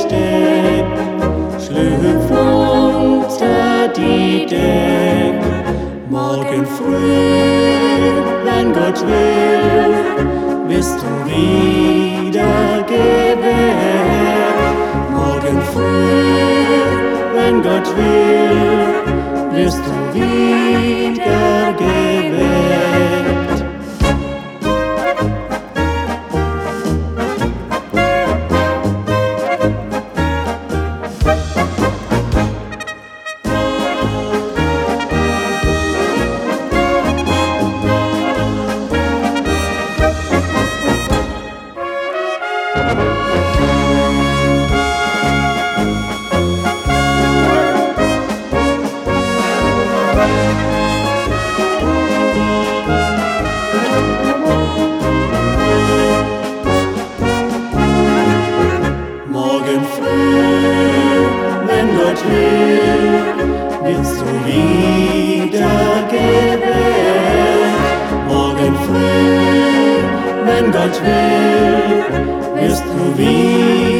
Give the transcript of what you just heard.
versteckt. Schlüpf unter die Deck. Morgen früh, wenn Gott will, bist du wieder geweckt. Morgen früh, wenn Gott will, wirst du wieder geweckt. Morgen früh, wenn Gott will, wirst du wieder geweckt. Morgen früh, wenn Gott will, wirst du wieder